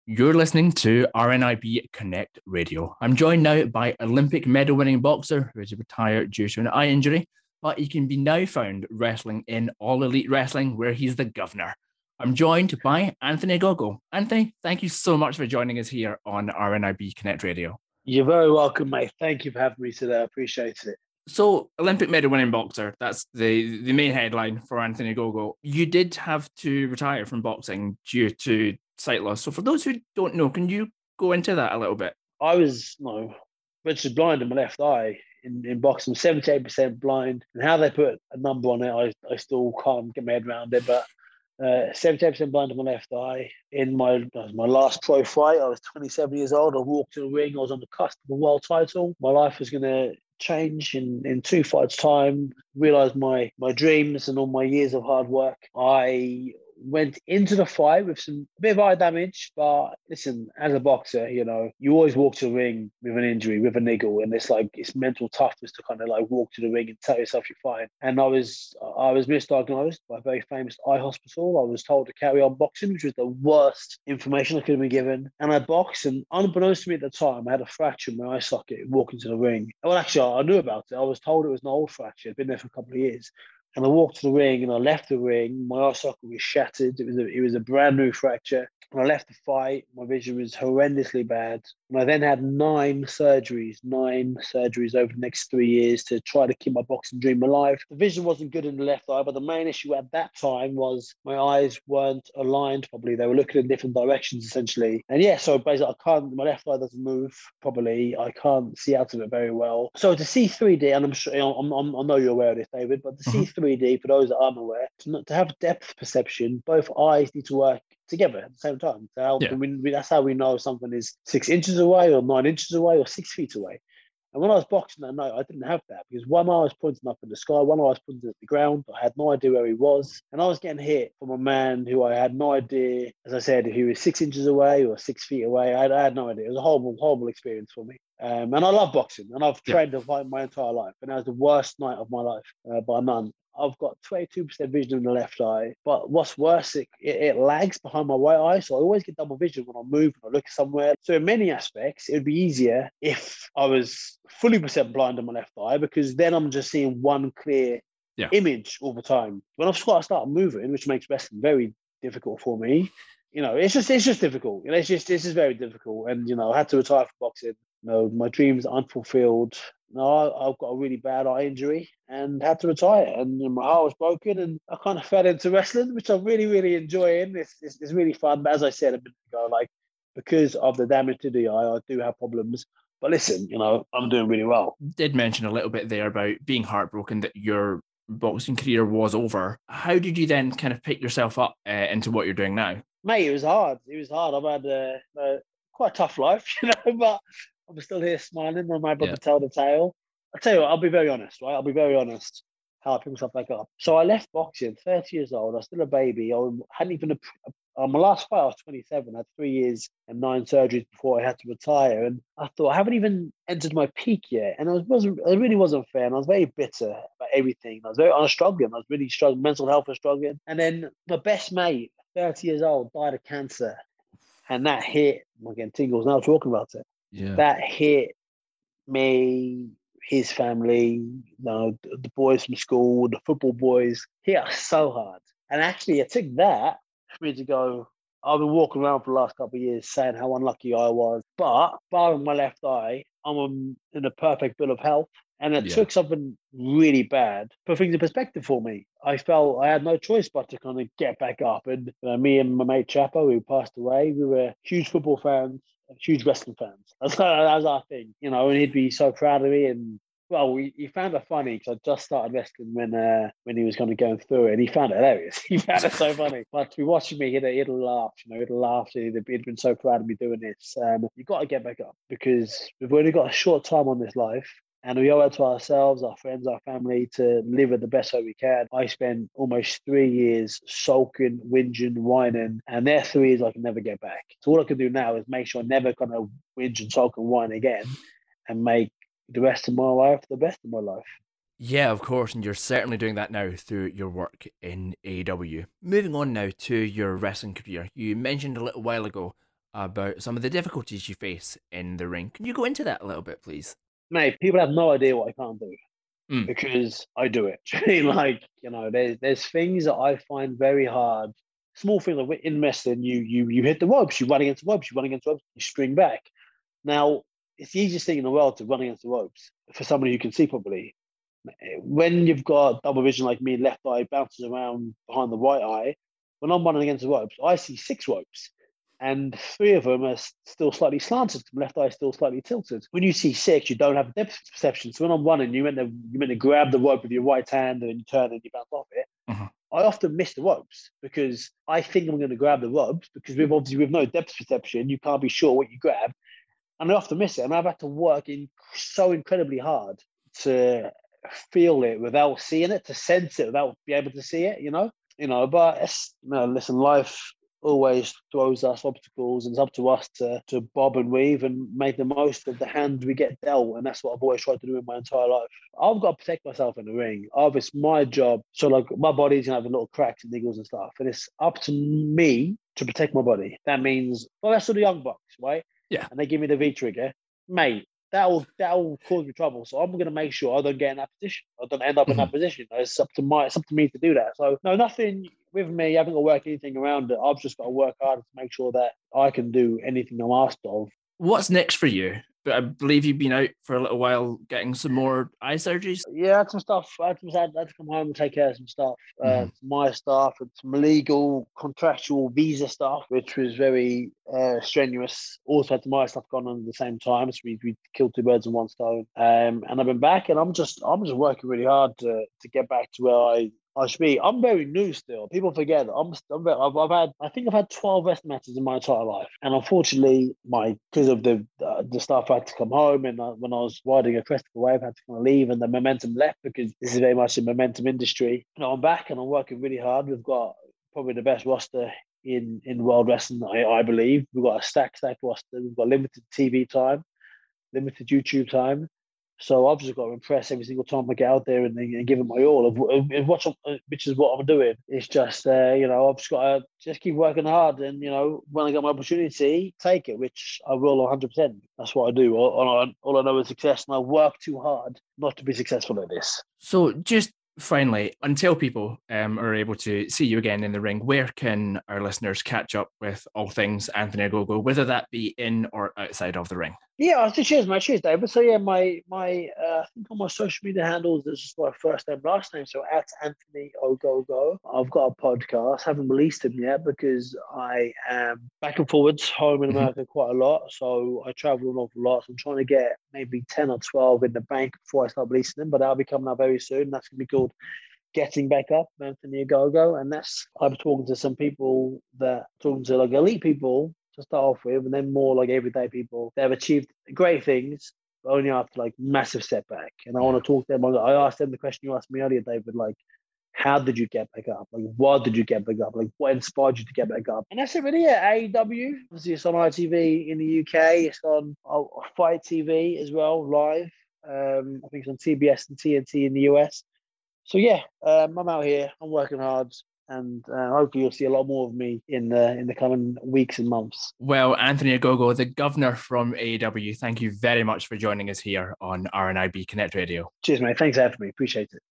You're listening to RNIB Connect Radio. I'm joined now by Olympic medal winning boxer who is retired due to an eye injury, but he can be now found wrestling in All Elite Wrestling, where he's the governor. I'm joined by Anthony Gogo. Anthony, thank you so much for joining us here on RNIB Connect Radio. You're very welcome, mate. Thank you for having me today. I appreciate it. So, Olympic medal winning boxer, that's the main headline for Anthony Gogo. You did have to retire from boxing due to sight loss. So, for those who don't know, can you go into that a little bit? I was registered blind in my left eye in boxing, 78% blind. And how they put a number on it, I still can't get my head around it. But 78% blind in my left eye. In my last pro fight, I was 27 years old. I walked to the ring. I was on the cusp of a world title. My life was going to change in two fights' time. Realised my dreams and all my years of hard work. I went into the fight with a bit of eye damage, but listen, as a boxer, you always walk to the ring with an injury, with a niggle, and it's mental toughness to kind of like walk to the ring and tell yourself you're fine. And I was misdiagnosed by a very famous eye hospital. I was told to carry on boxing, which was the worst information I could have been given. And I boxed, and unbeknownst to me at the time, I had a fracture in my eye socket walking to the ring. Well, actually, I knew about it. I was told it was an old fracture. It'd been there for a couple of years. And I walked to the ring and I left the ring. My eye socket was shattered. It was a brand new fracture. And I left the fight. My vision was horrendously bad. And I then had nine surgeries over the next 3 years to try to keep my boxing dream alive. The vision wasn't good in the left eye, but the main issue at that time was my eyes weren't aligned properly. They were looking in different directions, essentially. And yeah, so basically my left eye doesn't move properly. I can't see out of it very well. So to see 3D, and I'm sure, I know you're aware of this, David, but to see 3D, for those that aren't aware, to have depth perception, both eyes need to work together at the same time. So that's how we know something is 6 inches away or 9 inches away or 6 feet away. And when I was boxing that night, I didn't have that because one eye was pointing up in the sky, one eye was pointing at the ground. I had no idea where he was. And I was getting hit from a man who I had no idea, as I said, if he was 6 inches away or 6 feet away. I had no idea. It was a horrible, horrible experience for me. And I love boxing and I've trained to fight my entire life. And that was the worst night of my life by none. I've got 22% vision in the left eye, but what's worse, it lags behind my right eye, so I always get double vision when I move and I look somewhere. So in many aspects, it would be easier if I was fully percent blind in my left eye, because then I'm just seeing one clear image all the time. When I start moving, which makes wrestling very difficult for me, it's just difficult. It's just very difficult, and I had to retire from boxing. My dreams are unfulfilled. I've got a really bad eye injury and had to retire, and my heart was broken, and I kind of fell into wrestling, which I'm really, really enjoying. It's really fun, but as I said a minute ago, because of the damage to the eye, I do have problems. But listen, I'm doing really well. Did mention a little bit there about being heartbroken that your boxing career was over. How did you then kind of pick yourself up into what you're doing now? Mate, it was hard. I've had quite a tough life, but I'm still here smiling. I'm able to tell the tale. I'll tell you what, I'll be very honest, right? I'll be very honest how I pick myself back up. So I left boxing, 30 years old. I was still a baby. I hadn't even, my last fight, I was 27. I had 3 years and 9 surgeries before I had to retire. And I thought, I haven't even entered my peak yet. And it really wasn't fair. And I was very bitter about everything. I was struggling. I was really struggling. Mental health was struggling. And then my best mate, 30 years old, died of cancer. And that hit, I'm getting tingles now talking about it. Yeah. That hit me, his family, the boys from school, the football boys, hit us so hard. And actually, it took that for me to go, I've been walking around for the last couple of years saying how unlucky I was. But barring my left eye, I'm in a perfect bill of health. And it took something really bad to put things in perspective for me. I felt I had no choice but to kind of get back up. And me and my mate Chapo, who passed away, we were huge football fans, huge wrestling fans. That was our thing, and he'd be so proud of me. And well, he found it funny because I just started wrestling when he was kind of going through it, and he found it hilarious. He found it so funny. But to be watching me, he'd laugh, he'd laugh. He'd been so proud of me doing this. You've got to get back up because we've only got a short time on this life. And we owe it to ourselves, our friends, our family to live it the best way we can. I spent almost 3 years sulking, whinging, whining, and they're 3 years I can never get back. So all I can do now is make sure I never kind of whinge and sulk and whine again and make the rest of my life the best of my life. Yeah, of course, and you're certainly doing that now through your work in AEW. Moving on now to your wrestling career. You mentioned a little while ago about some of the difficulties you face in the ring. Can you go into that a little bit, please? Mate, people have no idea what I can't do Mm. because I do it. Like, there's things that I find very hard. Small things like in wrestling, you hit the ropes, you run against the ropes, you string back. Now, it's the easiest thing in the world to run against the ropes for somebody who can see properly. When you've got double vision like me, left eye bounces around behind the right eye, when I'm running against the ropes, I see 6 ropes, and 3 of them are still slightly slanted. The left eye is still slightly tilted. When you see 6, you don't have depth perception. So when I'm running, you meant to grab the rope with your right hand and then you turn and you bounce off it. Uh-huh. I often miss the ropes because I think I'm going to grab the ropes because with no depth perception, you can't be sure what you grab, and I often miss it. And I've had to work so incredibly hard to feel it without seeing it, to sense it without be able to see it. But listen, life always throws us obstacles, and it's up to us to bob and weave and make the most of the hand we get dealt. And that's what I've always tried to do in my entire life. I've got to protect myself in the ring. It's my job. So like my body's gonna have a little cracks and niggles and stuff, and it's up to me to protect my body. That means, well, that's for the Young Bucks, right? Yeah. And they give me the V trigger, mate. That'll cause me trouble. So I'm gonna make sure I don't get in that position. I don't end up in that position. It's up to me to do that. So no, nothing with me. I haven't got to work anything around it. I've just got to work hard to make sure that I can do anything I'm asked of. What's next for you? But I believe you've been out for a little while getting some more eye surgeries. Yeah, I had some stuff. I had to come home and take care of some stuff. My stuff and some legal, contractual visa stuff, which was very strenuous. Also had my stuff gone on at the same time, so we killed 2 birds in one stone. And I've been back, and I'm just working really hard to get back to where I should be. I'm very new still. People forget that I've had 12 wrestling matches in my entire life, and unfortunately, because of the stuff, I had to come home, and when I was riding a crest of the wave, I had to kind of leave, and the momentum left because this is very much a momentum industry. I'm back and I'm working really hard. We've got probably the best roster in world wrestling, I believe. We've got a stacked roster. We've got limited TV time, limited YouTube time. So I've just got to impress every single time I get out there and give it my all. Which is what I'm doing. It's just, I've just got to just keep working hard. And, when I get my opportunity, take it, which I will 100%. That's what I do. All I know is success, and I work too hard not to be successful at this. So just finally, until people are able to see you again in the ring, where can our listeners catch up with all things Anthony Ogogo, whether that be in or outside of the ring? Yeah, cheers, mate. Cheers, David. So yeah, my I think on my social media handles, this is my first name, last name. So at Anthony Ogogo. I've got a podcast. Haven't released them yet because I am back and forwards home in America quite a lot. So I travel an awful lot. So I'm trying to get maybe 10 or 12 in the bank before I start releasing them. But that'll be coming up very soon. That's gonna be called Getting Back Up, Anthony Ogogo. And I'm talking to some people like elite people to start off with, and then more like everyday people that have achieved great things, but only after like massive setback. And I want to talk to them. I asked them the question you asked me earlier, David, like, how did you get back up? Like, why did you get back up? Like, what inspired you to get back up? And that's it really. AEW, obviously it's on ITV in the UK. It's on Fight TV as well, live. I think it's on TBS and TNT in the US. So yeah, I'm out here. I'm working hard. And hopefully you'll see a lot more of me in the coming weeks and months. Well, Anthony Ogogo, the governor from AEW, thank you very much for joining us here on RNIB Connect Radio. Cheers, mate. Thanks for having me. Appreciate it.